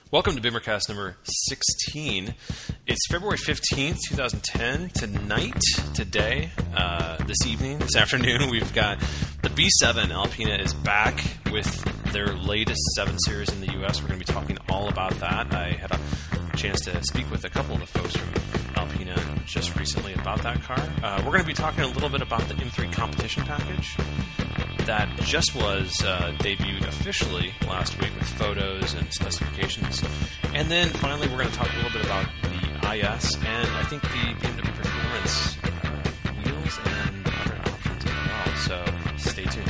Welcome to Bimmercast number 16. It's February 15th, 2010. Today, this evening, this afternoon, we've got the B7. Alpina is back with their latest 7 Series in the U.S. We're going to be talking all about that. I had a chance to speak with a couple of the folks from Alpina just recently about that car. We're going to be talking a little bit about the M3 competition package that just was debuted officially last week with photos and specifications. And then finally, we're going to talk a little bit about the IS and I think the BMW Performance wheels and other options as well. So stay tuned.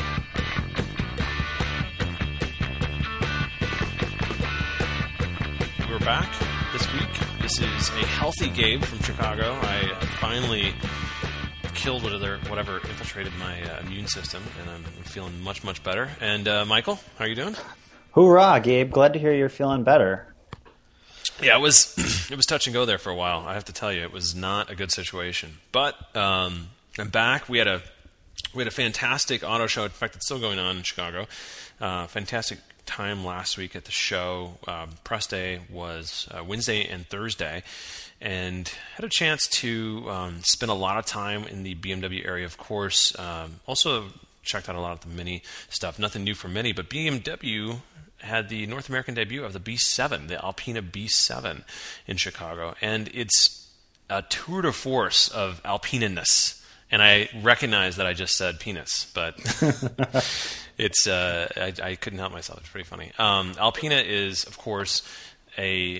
We're back this week. This is a healthy Gabe from Chicago. I finally killed whatever infiltrated my immune system, and I'm feeling much, much better. And Michael, how are you doing? Hoorah, Gabe. Glad to hear you're feeling better. Yeah, it was touch and go there for a while. I have to tell you, it was not a good situation. But I'm back. We had a fantastic auto show. In fact, it's still going on in Chicago. Fantastic time last week at the show. Press day was Wednesday and Thursday. And had a chance to spend a lot of time in the BMW area, of course. Also checked out a lot of the Mini stuff. Nothing new for Mini, but BMW had the North American debut of the B7, the Alpina B7 in Chicago. And it's a tour de force of Alpina-ness. And I recognize that I just said penis, but it's I couldn't help myself. It's pretty funny. Alpina is, of course, an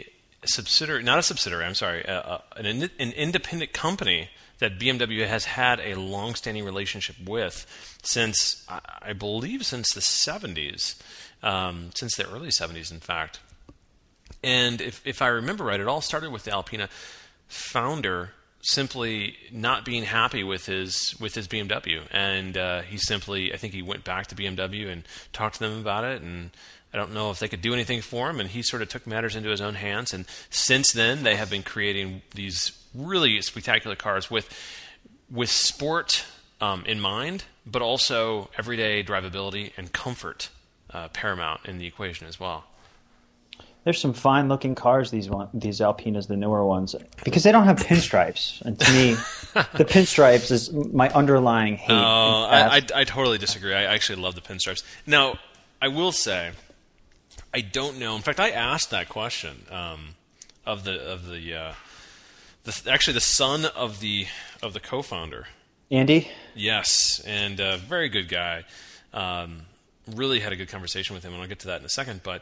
independent company that BMW has had a long-standing relationship with since, I believe, since the 70s, since the early 70s, in fact. And if I remember right, it all started with the Alpina founder simply not being happy with his BMW, and I think he went back to BMW and talked to them about it, and I don't know if they could do anything for him, and he sort of took matters into his own hands. And since then, they have been creating these really spectacular cars with sport in mind, but also everyday drivability and comfort paramount in the equation as well. There's some fine-looking cars, these Alpinas, the newer ones, because they don't have pinstripes. And to me, the pinstripes is my underlying hate. Oh, I totally disagree. I actually love the pinstripes. Now, I will say, I don't know. In fact, I asked that question of the son of the co-founder, Andy. Yes, and a very good guy. Really had a good conversation with him, and I'll get to that in a second. But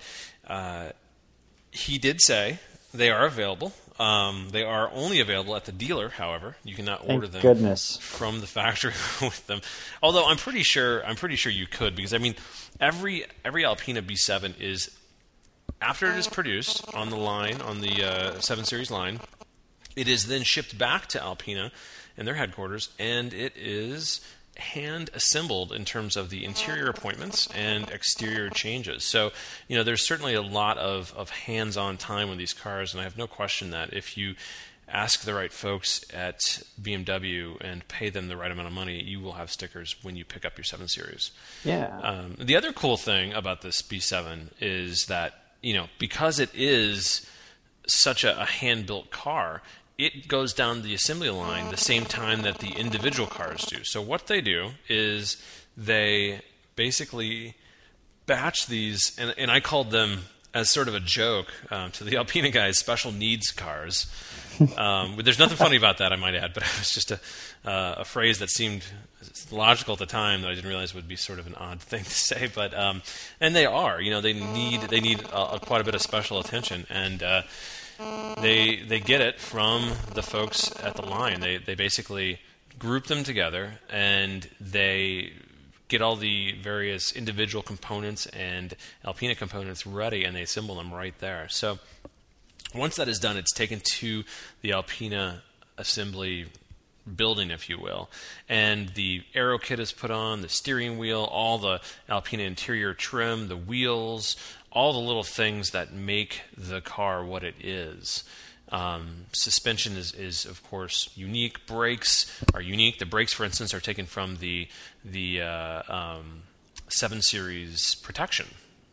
he did say they are available. They are only available at the dealer. However, you cannot order them from the factory with them. Although I'm pretty sure you could, because I mean, every Alpina B7 is, after it is produced on the line, on the 7 Series line, it is then shipped back to Alpina and their headquarters, and it is hand assembled in terms of the interior appointments and exterior changes. So, there's certainly a lot of hands-on time with these cars, and I have no question that if you ask the right folks at BMW and pay them the right amount of money, you will have stickers when you pick up your 7 Series. Yeah. The other cool thing about this B7 is that, because it is such a hand-built car, it goes down the assembly line the same time that the individual cars do. So what they do is they basically batch these, and I called them, as sort of a joke to the Alpina guys, special needs cars. There's nothing funny about that, I might add, but it was just a phrase that seemed logical at the time that I didn't realize would be sort of an odd thing to say. But and they are, they need quite a bit of special attention, and they get it from the folks at the line. They basically group them together, and they get all the various individual components and Alpina components ready, and they assemble them right there. So once that is done, it's taken to the Alpina assembly building, if you will, and the aero kit is put on, the steering wheel, all the Alpina interior trim, the wheels, all the little things that make the car what it is. Suspension is of course unique. Brakes are unique. The brakes, for instance, are taken from the 7 Series protection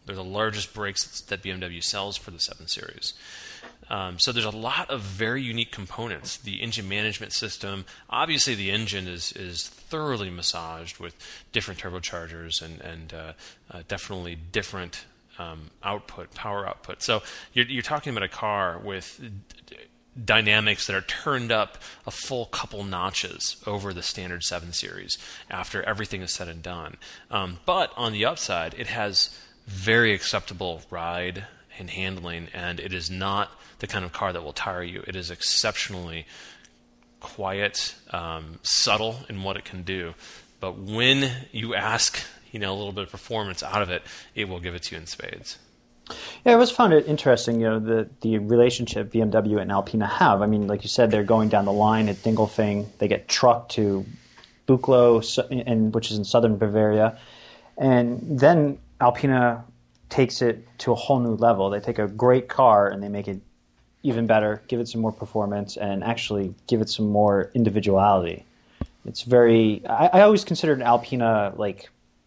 They're the largest brakes that BMW sells for the 7 Series. So there's a lot of very unique components. The engine management system, obviously the engine is thoroughly massaged with different turbochargers and definitely different power output. So you're talking about a car with dynamics that are turned up a full couple notches over the standard 7 Series after everything is said and done. But on the upside, it has very acceptable ride and handling, and it is not the kind of car that will tire you. It is exceptionally quiet, subtle in what it can do. But when you ask, a little bit of performance out of it, it will give it to you in spades. Yeah, I always found it interesting, the relationship BMW and Alpina have. I mean, like you said, they're going down the line at Dingolfing. They get trucked to Buchloe, which is in southern Bavaria. And then Alpina takes it to a whole new level. They take a great car and they make it even better, give it some more performance, and actually give it some more individuality. It's very... I always considered an Alpina like...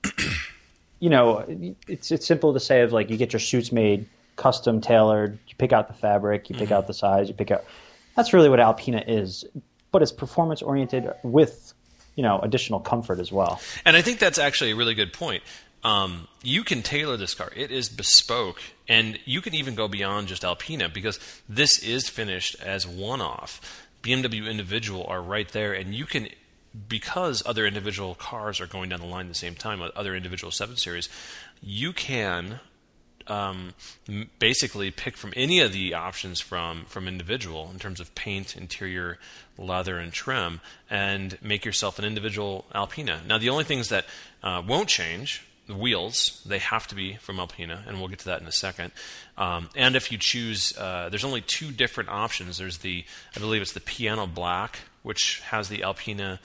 it's simple to say of like you get your suits made, custom tailored, you pick out the fabric, you pick out the size, you pick out... That's really what Alpina is, but it's performance oriented with, additional comfort as well. And I think that's actually a really good point. You can tailor this car. It is bespoke, and you can even go beyond just Alpina because this is finished as one-off. BMW individual are right there, and you can... Because other individual cars are going down the line at the same time, other individual 7 Series, you can basically pick from any of the options from individual in terms of paint, interior, leather, and trim, and make yourself an individual Alpina. Now, the only things that won't change, the wheels, they have to be from Alpina, and we'll get to that in a second. And if you choose, there's only 2 different options. There's I believe it's the Piano Black, which has the Alpina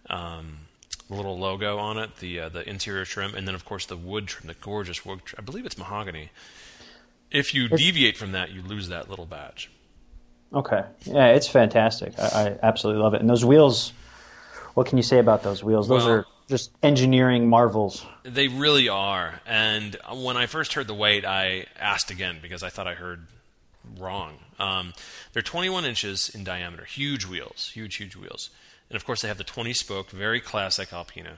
little logo on it, the interior trim, and then of course the wood trim, the gorgeous wood trim. I believe it's mahogany. If you deviate from that, you lose that little badge. Okay, yeah, it's fantastic. I absolutely love it. And those wheels, what can you say about those wheels? Those are just engineering marvels. They really are. And when I first heard the weight, I asked again because I thought I heard wrong. They're 21 inches in diameter, huge wheels, huge wheels. And of course, they have the 20-spoke, very classic Alpina.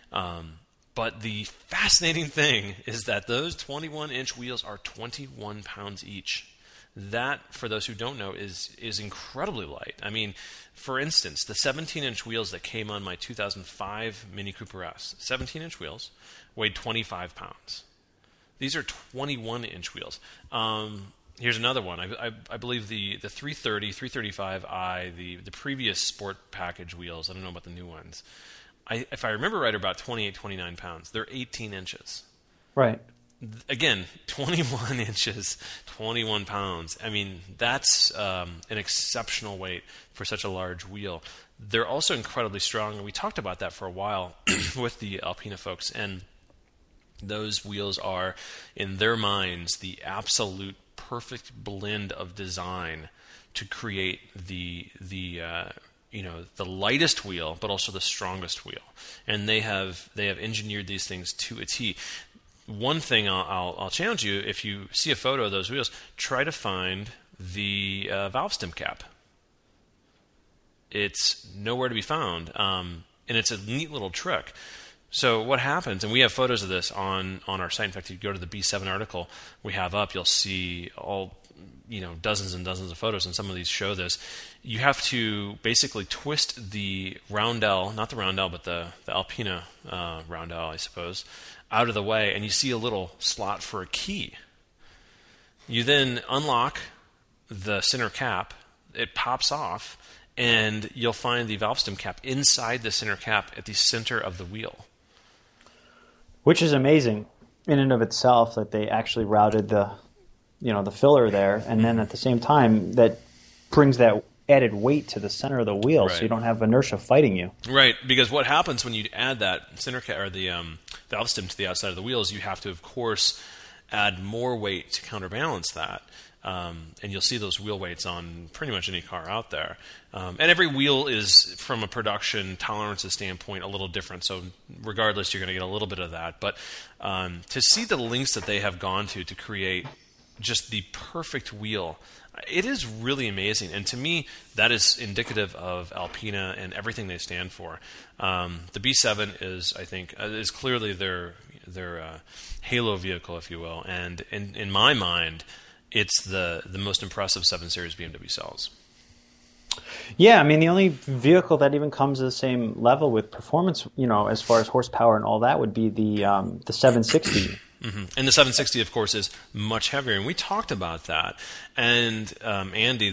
But the fascinating thing is that those 21-inch wheels are 21 pounds each. That, for those who don't know, is incredibly light. I mean, for instance, the 17-inch wheels that came on my 2005 Mini Cooper S, 17-inch wheels, weighed 25 pounds. These are 21-inch wheels. Here's another one. I believe the 330, 335i, the previous sport package wheels, I don't know about the new ones. If I remember right, are about 28, 29 pounds. They're 18 inches. Right. Again, 21 inches, 21 pounds. I mean, that's an exceptional weight for such a large wheel. They're also incredibly strong, and we talked about that for a while with the Alpina folks, and those wheels are, in their minds, the absolute perfect blend of design to create the lightest wheel, but also the strongest wheel. And they have engineered these things to a T. One thing I'll challenge you: if you see a photo of those wheels, try to find the valve stem cap. It's nowhere to be found, and it's a neat little trick. So what happens, and we have photos of this on our site. In fact, if you go to the B7 article we have up, you'll see all, dozens and dozens of photos, and some of these show this. You have to basically twist the roundel, not the roundel, but the Alpina roundel, I suppose, out of the way, and you see a little slot for a key. You then unlock the center cap, it pops off, and you'll find the valve stem cap inside the center cap at the center of the wheel. Which is amazing in and of itself that they actually routed the filler there, and then at the same time that brings that added weight to the center of the wheel, right. So you don't have inertia fighting you. Right, because what happens when you add that center cap or the valve stem to the outside of the wheels, you have to, of course, add more weight to counterbalance that. And you'll see those wheel weights on pretty much any car out there. And every wheel is, from a production tolerances standpoint, a little different. So regardless, you're going to get a little bit of that. But to see the lengths that they have gone to create just the perfect wheel, it is really amazing. And to me, that is indicative of Alpina and everything they stand for. The B7 is, I think, is clearly their halo vehicle, if you will. And in my mind, it's the most impressive 7 Series BMW sells. Yeah, I mean, the only vehicle that even comes to the same level with performance, as far as horsepower and all that, would be the 760. Mm-hmm. And the 760, of course, is much heavier, and we talked about that. And Andy,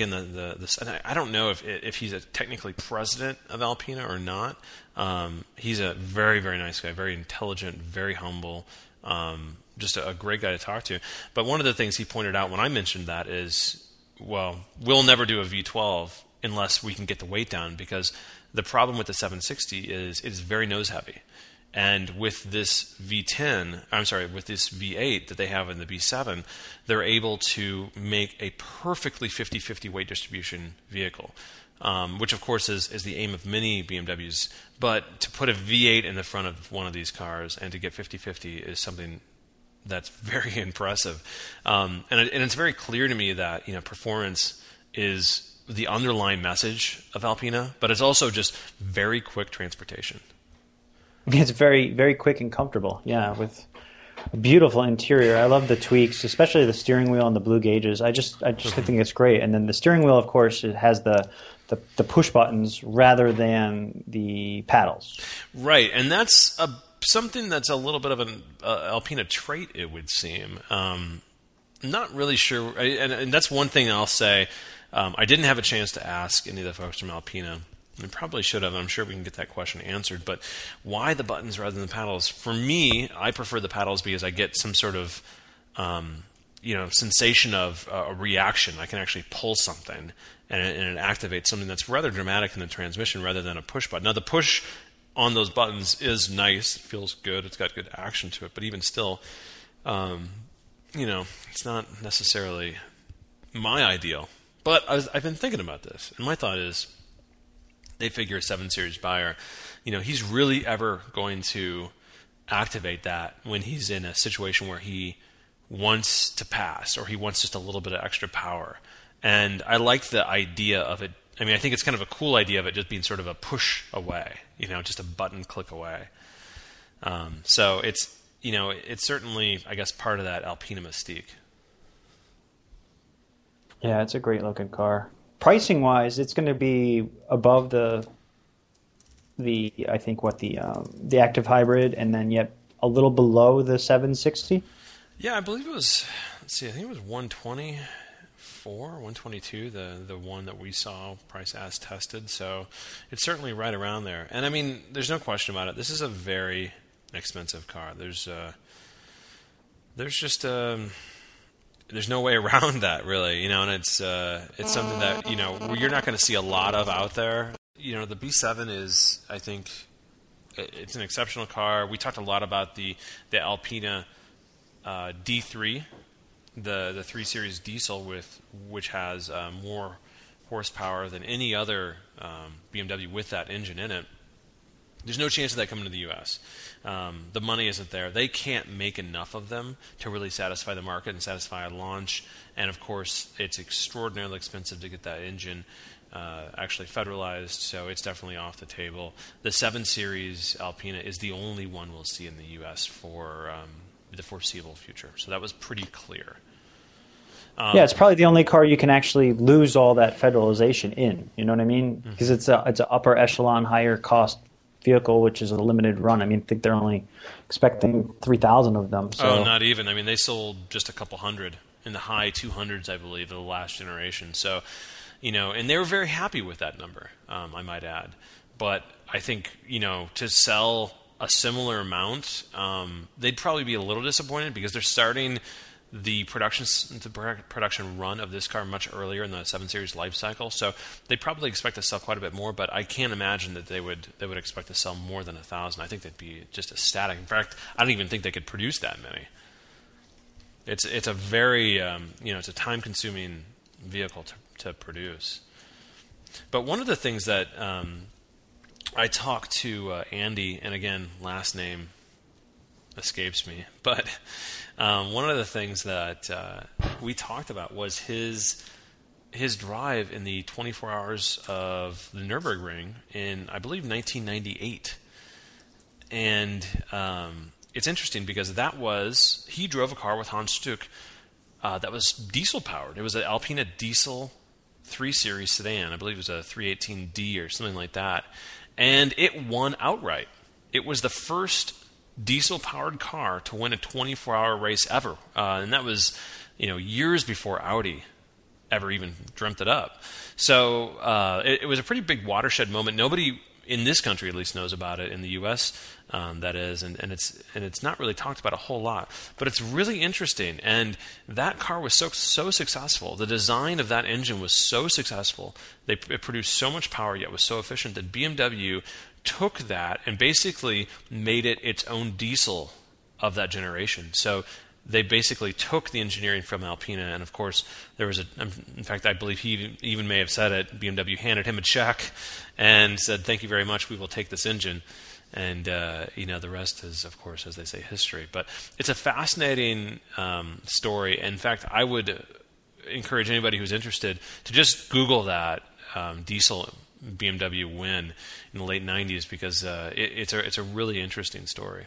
I don't know if he's technically president of Alpina or not. He's a very, very nice guy, very intelligent, very humble. Just a great guy to talk to. But one of the things he pointed out when I mentioned that is, well, we'll never do a V12 unless we can get the weight down, because the problem with the 760 is it's very nose heavy. And with this with this V8 that they have in the B7, they're able to make a perfectly 50-50 weight distribution vehicle, which of course is the aim of many BMWs. But to put a V8 in the front of one of these cars and to get 50-50 is something that's very impressive. And it's very clear to me that performance is the underlying message of Alpina, but it's also just very quick transportation. It's very, very quick and comfortable. Yeah, with a beautiful interior. I love the tweaks, especially the steering wheel and the blue gauges. I think it's great. And then the steering wheel, of course, it has the push buttons rather than the paddles. Right, and that's something that's a little bit of an Alpina trait, it would seem. Not really sure, and that's one thing I'll say. I didn't have a chance to ask any of the folks from Alpina. I probably should have. I'm sure we can get that question answered. But why the buttons rather than the paddles? For me, I prefer the paddles because I get some sort of sensation of a reaction. I can actually pull something, and it activates something that's rather dramatic in the transmission rather than a push button. Now, the push on those buttons is nice. It feels good. It's got good action to it. But even still, it's not necessarily my ideal. But I've been thinking about this, and my thought is, they figure a 7 Series buyer, he's really ever going to activate that when he's in a situation where he wants to pass or he wants just a little bit of extra power. And I like the idea of it. I mean, I think it's kind of a cool idea of it just being sort of a push away, just a button click away. So it's certainly, I guess, part of that Alpina mystique. Yeah, it's a great looking car. Pricing wise, it's going to be above the active hybrid, and then yet a little below the 760. Yeah, I believe it was. Let's see, I think it was 124, 122. The one that we saw price as tested. So it's certainly right around there. And I mean, there's no question about it. This is a very expensive car. There's no way around that, really, and it's something that, you're not going to see a lot of out there. The B7 is, I think, it's an exceptional car. We talked a lot about the Alpina D3, the 3 Series diesel, which has more horsepower than any other BMW with that engine in it. There's no chance of that coming to the U.S. The money isn't there. They can't make enough of them to really satisfy the market and satisfy a launch. And, of course, it's extraordinarily expensive to get that engine actually federalized, so it's definitely off the table. The 7 Series Alpina is the only one we'll see in the U.S. for the foreseeable future. So that was pretty clear. Yeah, it's probably the only car you can actually lose all that federalization in. You know what I mean? Because it's an upper echelon, higher cost vehicle, which is a limited run. I mean, I think they're only expecting 3,000 of them. So. Oh, not even. I mean, they sold just a couple hundred in the high 200s, I believe, of the last generation. So, and they were very happy with that number, I might add. But I think, to sell a similar amount, they'd probably be a little disappointed because they're starting the production run of this car much earlier in the 7 Series life cycle, so they probably expect to sell quite a bit more. But I can't imagine that they would expect to sell more than 1,000. I think they'd be just ecstatic. In fact, I don't even think they could produce that many. It's a very it's a time-consuming vehicle to produce. But one of the things that I talked to Andy, and again, last name escapes me, but one of the things that we talked about was his drive in the 24 hours of the Nürburgring in, I believe, 1998. And it's interesting because he drove a car with Hans Stuck that was diesel powered. It was an Alpina diesel 3 Series sedan. I believe it was a 318D or something like that. And it won outright. It was the first diesel-powered car to win a 24-hour race ever. And that was, years before Audi ever even dreamt it up. So it was a pretty big watershed moment. Nobody in this country at least knows about it. In the U.S., that is, and it's not really talked about a whole lot. But it's really interesting. And that car was so successful. The design of that engine was so successful. It produced so much power, yet was so efficient that BMW took that and basically made it its own diesel of that generation. So they basically took the engineering from Alpina, and of course there was in fact, I believe he even may have said it, BMW handed him a check and said, "Thank you very much, we will take this engine." And the rest is, of course, as they say, history. But it's a fascinating story. In fact, I would encourage anybody who's interested to just Google that diesel BMW win in the late 90s, because it's a really interesting story.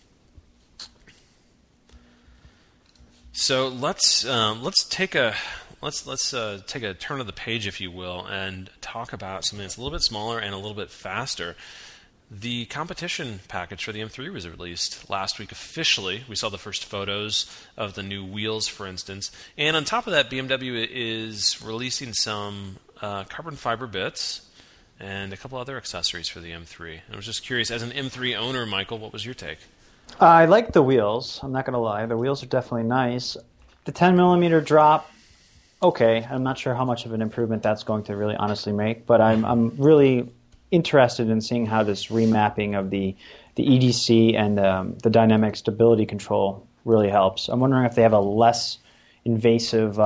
So let's take a turn of the page, if you will, and talk about something that's a little bit smaller and a little bit faster. The competition package for the M3 was released last week officially. We saw the first photos of the new wheels, for instance. And on top of that, BMW is releasing some carbon fiber bits and a couple other accessories for the M3. I was just curious, as an M3 owner, Michael, what was your take? I like the wheels. I'm not going to lie. The wheels are definitely nice. The 10mm drop, okay. I'm not sure how much of an improvement that's going to really honestly make, but I'm really interested in seeing how this remapping of the EDC and the dynamic stability control really helps. I'm wondering if they have a less invasive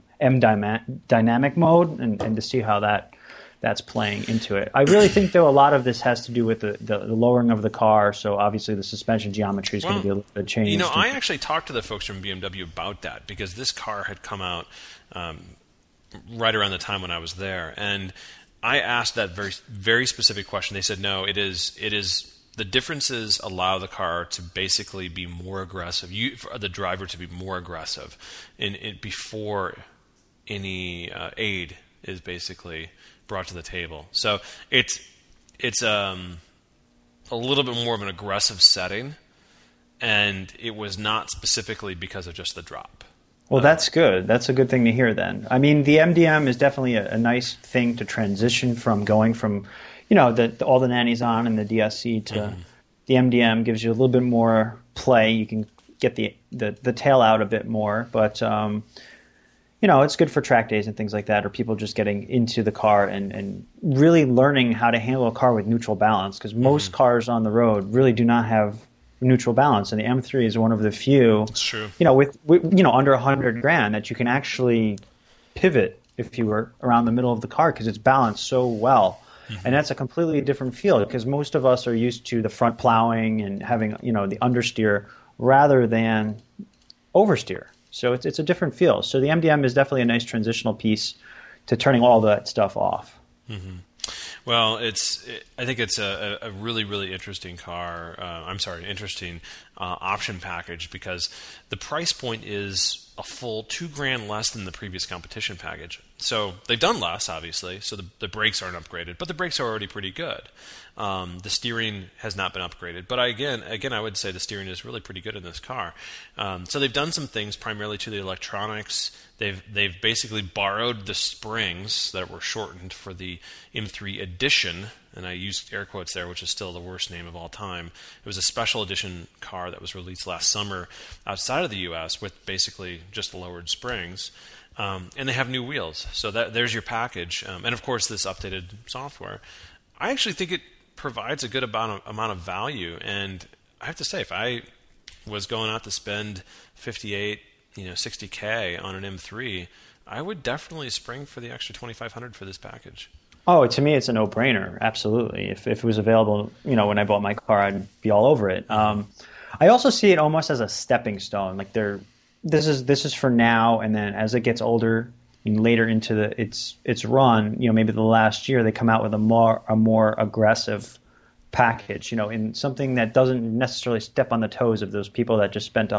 dynamic mode, and to see how that's playing into it. I really think, though, a lot of this has to do with the lowering of the car, so obviously the suspension geometry is going to be a little bit changed. I actually talked to the folks from BMW about that, because this car had come out right around the time when I was there, and I asked that very, very specific question. They said, no, it is the differences allow the car to basically be more aggressive, for the driver to be more aggressive before any aid is basically brought to the table. So it's a little bit more of an aggressive setting, and it was not specifically because of just the drop. Well, that's good. That's a good thing to hear then. I mean, the MDM is definitely a nice thing to transition from, going from, all the nannies on and the DSC to the MDM. Gives you a little bit more play. You can get the tail out a bit more, but it's good for track days and things like that, or people just getting into the car and really learning how to handle a car with neutral balance, because most cars on the road really do not have neutral balance, and the M3 is one of the few. That's true. With under $100,000 that you can actually pivot, if you were, around the middle of the car, because it's balanced so well. And that's a completely different feel, because most of us are used to the front plowing and having the understeer rather than oversteer. So it's a different feel. So the MDM is definitely a nice transitional piece to turning all that stuff off. Mm-hmm. Well, I think it's a really, really interesting car. Interesting option package, because the price point is a full $2,000 less than the previous competition package. So they've done less, obviously. So the brakes aren't upgraded, but the brakes are already pretty good. The steering has not been upgraded, but again, I would say the steering is really pretty good in this car. So they've done some things primarily to the electronics. They've basically borrowed the springs that were shortened for the M3 Edition, and I used air quotes there, which is still the worst name of all time. It was a special edition car that was released last summer outside of the U.S. with basically just lowered springs. And they have new wheels. So there's your package. And of course, this updated software. I actually think it provides a good amount of value. And I have to say, if I was going out to spend $58,000, $60K on an M3, I would definitely spring for the extra $2,500 for this package. Oh, to me, it's a no-brainer. Absolutely. If it was available, when I bought my car, I'd be all over it. I also see it almost as a stepping stone. Like this is for now, and then as it gets older, later into its run, maybe the last year they come out with a more aggressive package, in something that doesn't necessarily step on the toes of those people that just spent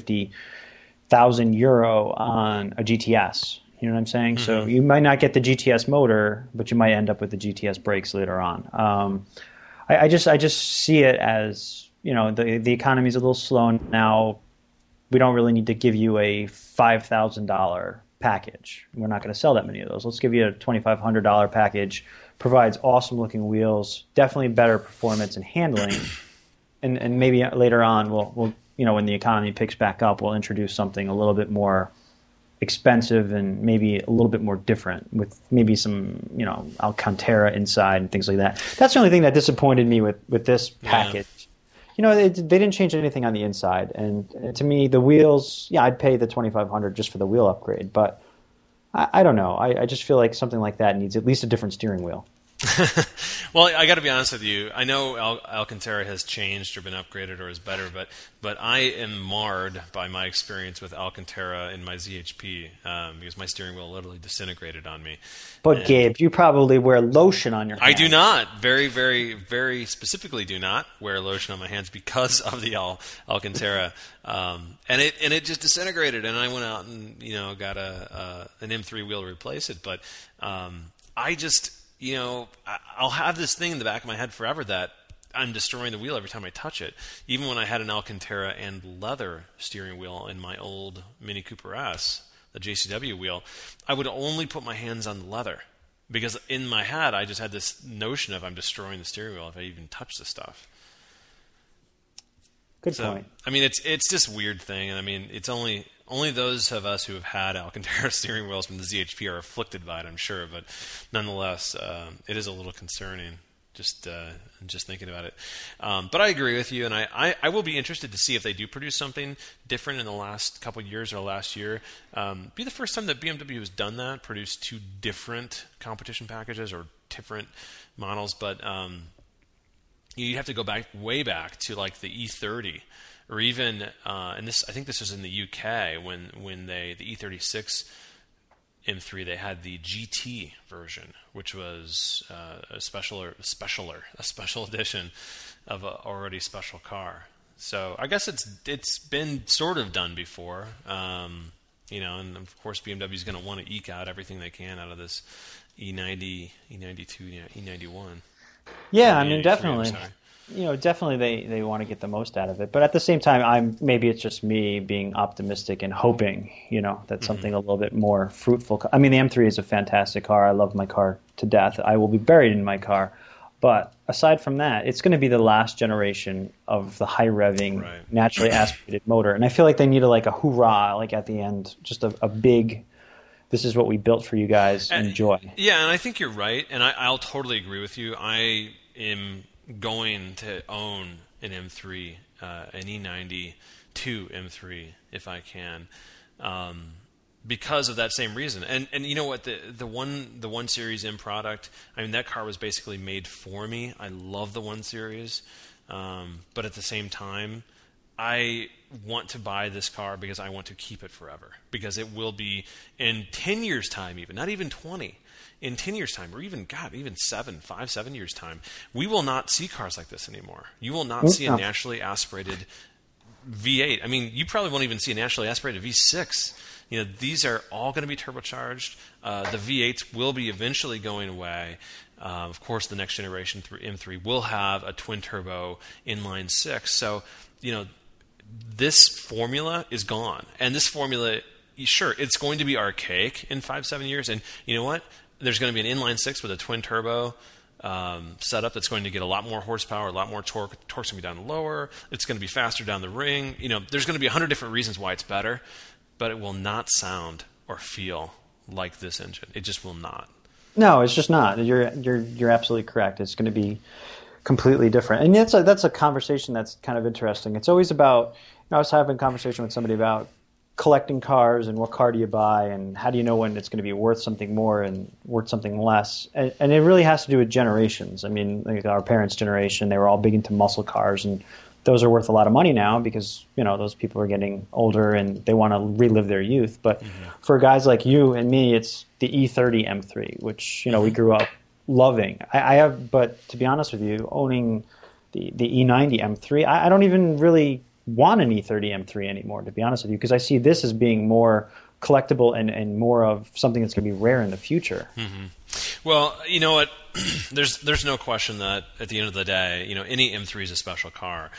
€150,000 on a GTS. You know what I'm saying? Mm-hmm. So you might not get the GTS motor, but you might end up with the GTS brakes later on. I just see it as, the economy is a little slow now. We don't really need to give you a $5,000 package. We're not going to sell that many of those. Let's give you a $2,500 package. Provides awesome looking wheels, definitely better performance and handling, and maybe later on we'll when the economy picks back up, we'll introduce something a little bit more expensive and maybe a little bit more different with maybe some Alcantara inside and things like that. That's the only thing that disappointed me with this package. They didn't change anything on the inside, and to me the wheels, I'd pay the $2,500 just for the wheel upgrade, but I don't know. I just feel like something like that needs at least a different steering wheel. Well, I got to be honest with you. I know Alcantara has changed or been upgraded or is better, but I am marred by my experience with Alcantara in my ZHP because my steering wheel literally disintegrated on me. But Gabe, you probably wear lotion on your hands. I do not. Very, very, very specifically do not wear lotion on my hands because of the Alcantara. And it just disintegrated, and I went out and got an M3 wheel to replace it. But I just I'll have this thing in the back of my head forever that I'm destroying the wheel every time I touch it. Even when I had an Alcantara and leather steering wheel in my old Mini Cooper S, the JCW wheel, I would only put my hands on the leather because in my head I just had this notion of I'm destroying the steering wheel if I even touch the stuff. Good point. I mean, it's just a weird thing, and I mean, it's only those of us who have had Alcantara steering wheels from the ZHP are afflicted by it, I'm sure. But nonetheless, it is a little concerning just thinking about it. But I agree with you, and I will be interested to see if they do produce something different in the last couple of years or last year. Be the first time that BMW has done that, produced two different competition packages or different models, but you have to go way back to like the E30. Or even, and this, I think this was in the UK when the E36 M3, they had the GT version, which was a special edition of an already special car. So I guess it's been sort of done before, and of course BMW is going to want to eke out everything they can out of this E90, E92, E91. Yeah, I mean, definitely. Definitely they want to get the most out of it. But at the same time, maybe it's just me being optimistic and hoping, that something a little bit more fruitful. I mean, the M3 is a fantastic car. I love my car to death. I will be buried in my car. But aside from that, it's going to be the last generation of the high-revving, naturally aspirated motor. And I feel like they need a hoorah, like at the end, just a big, this is what we built for you guys, enjoy. Yeah, and I think you're right. And I'll totally agree with you. I am going to own an M3, an E92 M3, if I can, because of that same reason. And you know what, the one Series M product, I mean, that car was basically made for me. I love the 1 Series, but at the same time, I want to buy this car because I want to keep it forever, because it will be in 10 years' time, even not even 20. In 10 years' time, or even 7 years' time, we will not see cars like this anymore. You will not see a naturally aspirated V8. I mean, you probably won't even see a naturally aspirated V6. These are all going to be turbocharged. The V8s will be eventually going away. Of course, the next generation M3 will have a twin-turbo inline 6. So, this formula is gone. And this formula, sure, it's going to be archaic in 5-7 years. And you know what? There's going to be an inline 6 with a twin turbo setup that's going to get a lot more horsepower, a lot more torque. Torque's going to be down lower. It's going to be faster down the ring. There's going to be 100 different reasons why it's better, but it will not sound or feel like this engine. It just will not. No, it's just not. You're absolutely correct. It's going to be completely different, and that's a conversation that's kind of interesting. It's always about. I was having a conversation with somebody about collecting cars and what car do you buy and how do you know when it's going to be worth something more and worth something less. And it really has to do with generations. I mean, like our parents' generation, they were all big into muscle cars, and those are worth a lot of money now because, those people are getting older and they want to relive their youth. But for guys like you and me, it's the E30 M3, which, we grew up loving. I have, but to be honest with you, owning the E90 M3, I don't even really want an E30 M3 anymore, to be honest with you, because I see this as being more collectible and more of something that's going to be rare in the future. Well, you know what? There's no question that at the end of the day, any M3 is a special car.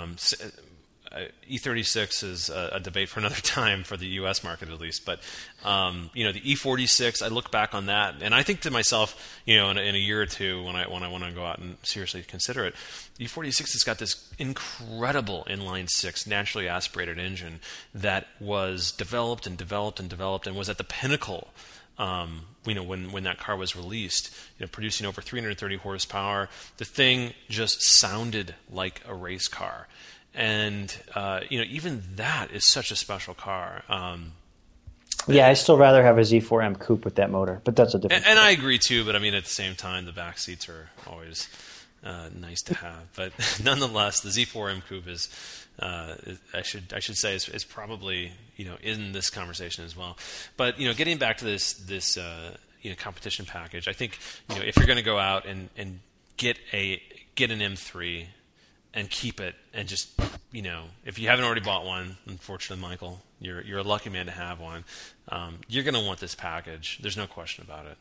E36 is a debate for another time for the U.S. market at least. But, the E46, I look back on that, and I think to myself, in a year or two when I want to go out and seriously consider it, the E46 has got this incredible inline-six naturally aspirated engine that was developed and developed and developed and was at the pinnacle when that car was released, producing over 330 horsepower. The thing just sounded like a race car. And, even that is such a special car. I still rather have a Z4M coupe with that motor, but that's a different And I agree, too, but, at the same time, the back seats are always nice to have. But nonetheless, the Z4M coupe is, I should say, is probably, in this conversation as well. But, getting back to this competition package, I think, if you're going to go out and get an M3 and keep it, and just, if you haven't already bought one, unfortunately, Michael, you're a lucky man to have one. You're going to want this package. There's no question about it.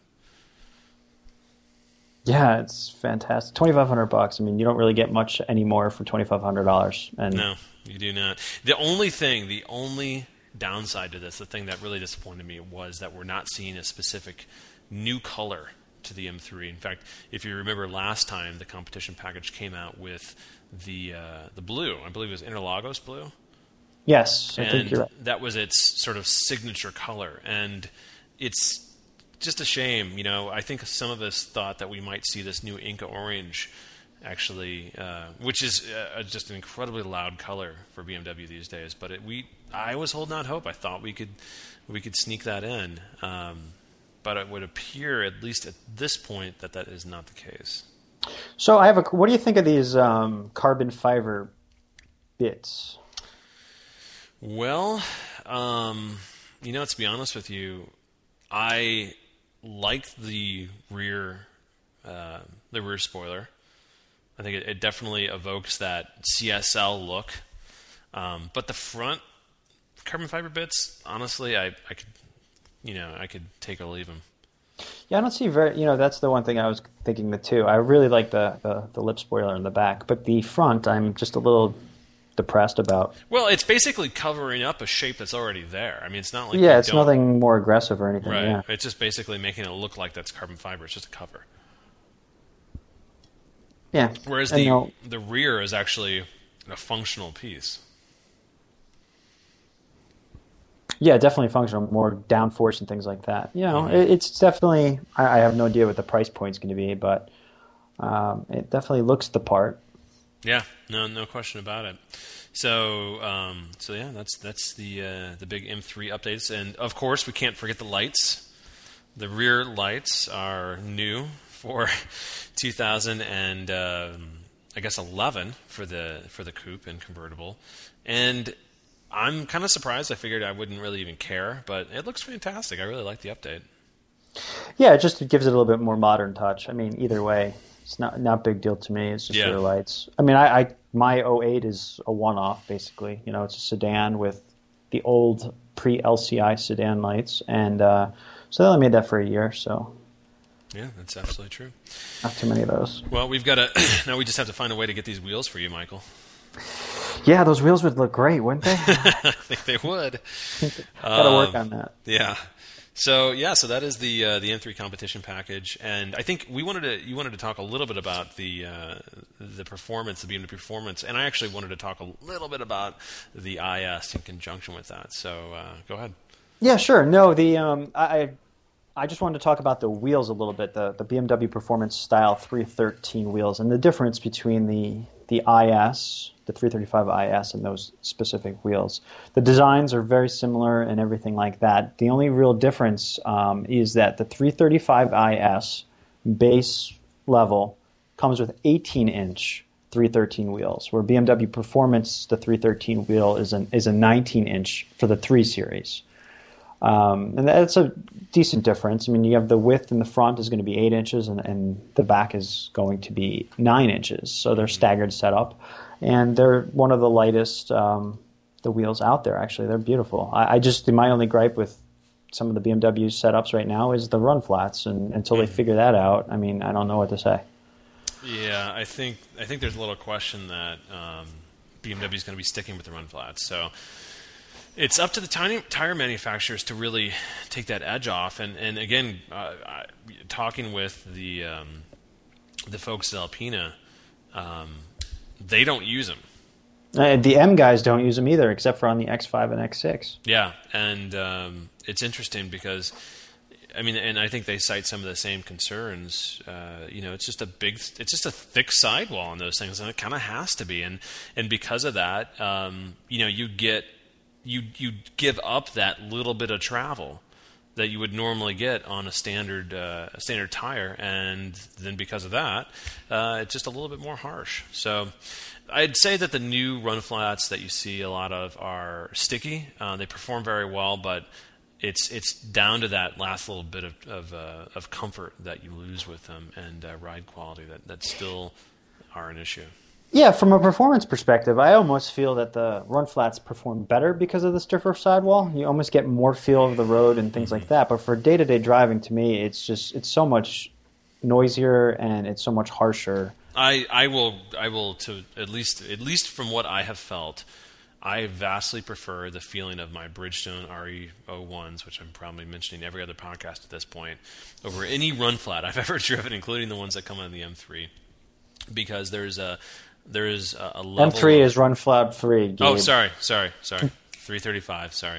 Yeah, it's fantastic. $2,500. I mean, you don't really get much anymore for $2,500. And no, you do not. The only downside to this, the thing that really disappointed me, was that we're not seeing a specific new color to the M3. In fact, if you remember last time, the competition package came out with the blue. I believe it was Interlagos blue. Yes, I think you're right. That was its sort of signature color, and it's just a shame. I think some of us thought that we might see this new Inca orange, actually, which is just an incredibly loud color for BMW these days. But I was holding out hope. I thought we could sneak that in. But it would appear, at least at this point, that is not the case. So what do you think of these carbon fiber bits? Well, to be honest with you, I like the rear spoiler. I think it definitely evokes that CSL look. But the front carbon fiber bits, honestly, I could take or leave them. Yeah, I don't see that's the one thing I was thinking too. I really like the lip spoiler in the back, but the front, I'm just a little depressed about. Well, it's basically covering up a shape that's already there. I mean, it's not like it's nothing more aggressive or anything. Right. Yeah. It's just basically making it look like that's carbon fiber. It's just a cover. Yeah. Whereas the rear is actually a functional piece. Yeah, definitely functional, more downforce and things like that. It's definitely. I have no idea what the price point's going to be, but it definitely looks the part. Yeah, no question about it. So yeah, that's the big M3 updates, and of course we can't forget the lights. The rear lights are new for 2011 for the coupe and convertible, and I'm kind of surprised. I figured I wouldn't really even care, but it looks fantastic. I really like the update. Yeah, it gives it a little bit more modern touch. I mean, either way, it's not a big deal to me. It's just rear lights. I mean, my 08 is a one-off, basically. It's a sedan with the old pre-LCI sedan lights, and so they only made that for a year, so. Yeah, that's absolutely true. Not too many of those. Well, we've got now we just have to find a way to get these wheels for you, Michael. Yeah, those wheels would look great, wouldn't they? I think they would. Got to work on that. Yeah. So that is the M3 competition package, and I think you wanted to talk a little bit about the performance, the BMW performance, and I actually wanted to talk a little bit about the IS in conjunction with that. So go ahead. Yeah, sure. No, I just wanted to talk about the wheels a little bit, the BMW Performance Style 313 wheels, and the difference between the IS, the 335 IS, and those specific wheels. The designs are very similar and everything like that. The only real difference is that the 335 IS base level comes with 18-inch 313 wheels, where BMW Performance, the 313 wheel, is a 19-inch for the 3 Series. And that's a decent difference. I mean, you have the width in the front is going to be 8 inches, and the back is going to be 9 inches. So they're staggered setup, and they're one of the lightest the wheels out there. Actually, they're beautiful. My only gripe with some of the BMW setups right now is the run flats, and until they figure that out, I mean, I don't know what to say. Yeah, I think there's a little question that BMW is going to be sticking with the run flats. So it's up to the tire manufacturers to really take that edge off. And again, talking with the folks at Alpina, they don't use them. The M guys don't use them either, except for on the X5 and X6. Yeah, and it's interesting because, I mean, and I think they cite some of the same concerns. It's just a thick sidewall on those things, and it kind of has to be. And because of that, you give up that little bit of travel that you would normally get on a standard tire, and then because of that, it's just a little bit more harsh. So I'd say that the new run flats that you see a lot of are sticky. They perform very well, but it's down to that last little bit of comfort that you lose with them, and ride quality that still are an issue. Yeah, from a performance perspective, I almost feel that the run flats perform better because of the stiffer sidewall. You almost get more feel of the road and things like that. But for day-to-day driving, to me, it's so much noisier and it's so much harsher. I will to at least from what I have felt, I vastly prefer the feeling of my Bridgestone RE01s, which I'm probably mentioning every other podcast at this point, over any run flat I've ever driven, including the ones that come on the M3, because there is a level. M3 is run flat free. Gabe. Oh, sorry. 335. Sorry.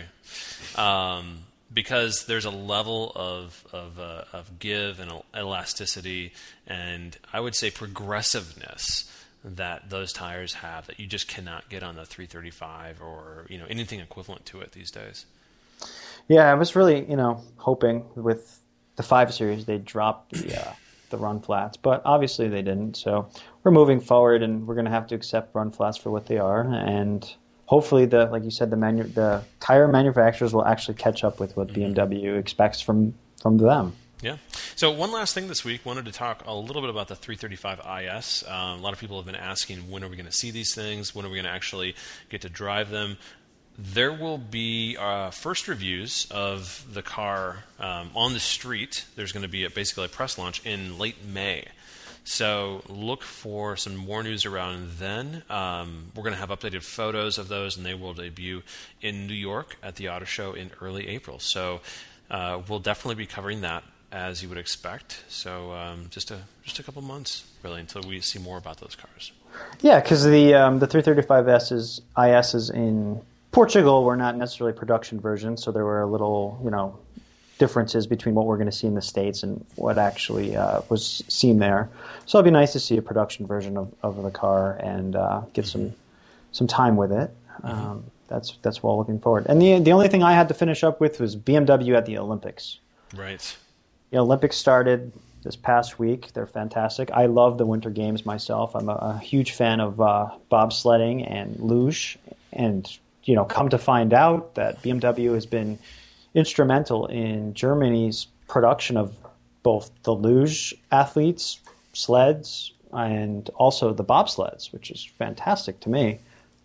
Because there's a level of give and elasticity, and I would say progressiveness that those tires have that you just cannot get on the 335 or anything equivalent to it these days. Yeah, I was really hoping with the 5 Series they'd drop the run flats, but obviously they didn't. So we're moving forward, and we're going to have to accept run flats for what they are, and hopefully, like you said, the tire manufacturers will actually catch up with what BMW expects from them. Yeah. So one last thing this week, wanted to talk a little bit about the 335 IS. A lot of people have been asking, when are we going to see these things? When are we going to actually get to drive them? There will be first reviews of the car on the street. There's going to be basically a press launch in late May. So look for some more news around then. We're going to have updated photos of those, and they will debut in New York at the Auto Show in early April. So we'll definitely be covering that, as you would expect. So just a couple months, really, until we see more about those cars. Yeah, because the 335 IS is in Portugal were not necessarily production versions, so there were a little, differences between what we're going to see in the States and what actually was seen there. So it'd be nice to see a production version of the car and get some time with it. That's well looking forward. And the only thing I had to finish up with was BMW at the Olympics. Right. The Olympics started this past week. They're fantastic. I love the Winter Games myself. I'm a huge fan of bobsledding and luge. And, come to find out that BMW has been instrumental in Germany's production of both the luge athletes, sleds, and also the bobsleds, which is fantastic to me.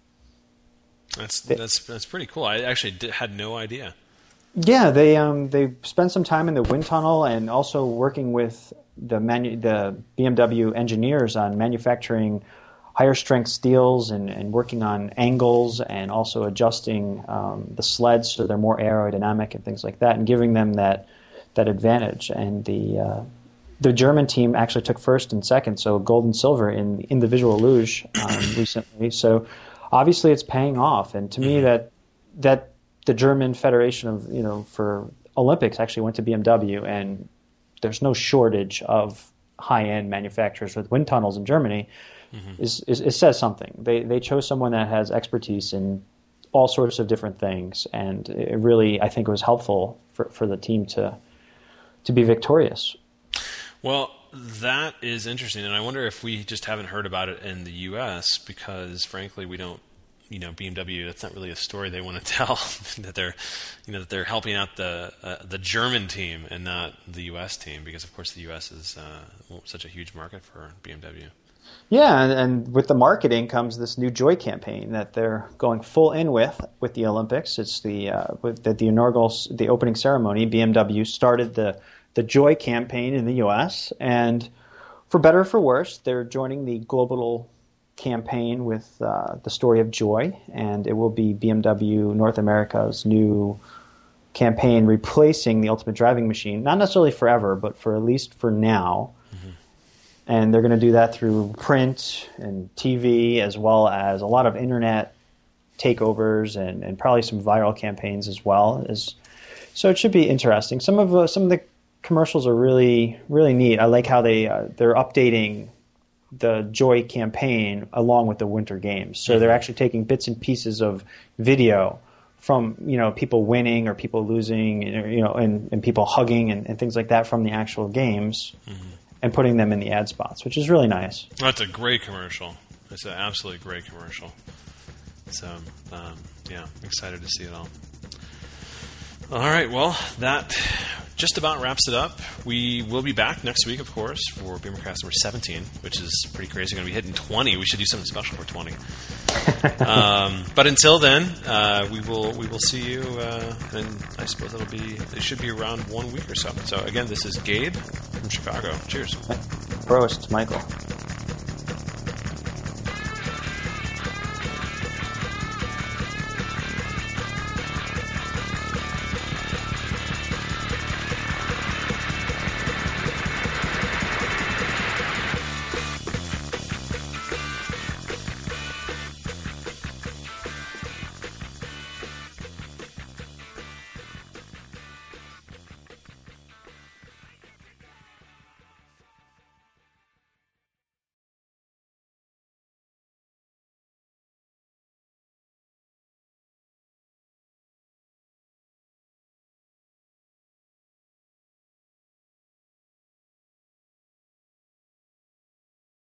That's pretty cool. I actually had no idea. Yeah, they spent some time in the wind tunnel and also working with the BMW engineers on manufacturing higher strength steels and working on angles and also adjusting the sleds so they're more aerodynamic and things like that, and giving them that advantage. And the German team actually took first and second, so gold and silver in individual luge recently. So obviously it's paying off, and to me that the German Federation of for Olympics actually went to BMW, and there's no shortage of high-end manufacturers with wind tunnels in Germany, it says something. They chose someone that has expertise in all sorts of different things, and it really, I think, was helpful for the team to be victorious. Well, that is interesting, and I wonder if we just haven't heard about it in the U.S. because, frankly, we don't. BMW. That's not really a story they want to tell. that they're helping out the German team and not the U.S. team, because of course the U.S. is such a huge market for BMW. Yeah, and with the marketing comes this new Joy campaign that they're going full in with the Olympics. It's the opening ceremony. BMW started the Joy campaign in the U.S. and for better or for worse, they're joining the global campaign with the story of Joy, and it will be BMW North America's new campaign replacing the Ultimate Driving Machine, not necessarily forever, but for at least for now. And they're going to do that through print and TV, as well as a lot of internet takeovers and probably some viral campaigns as well. So it should be interesting. Some of the commercials are really, really neat. I like how they're updating the Joy campaign along with the Winter Games. So they're actually taking bits and pieces of video from people winning or people losing, and people hugging and things like that from the actual games, and putting them in the ad spots, which is really nice. That's a great commercial. It's an absolutely great commercial. So yeah, excited to see it all. All right, well, that just about wraps it up. We will be back next week, of course, for BeamerCast number 17, which is pretty crazy. We're going to be hitting 20. We should do something special for 20. But until then, we will see you, and I suppose it should be around 1 week or so. So again, this is Gabe from Chicago. Cheers. Prost, Michael.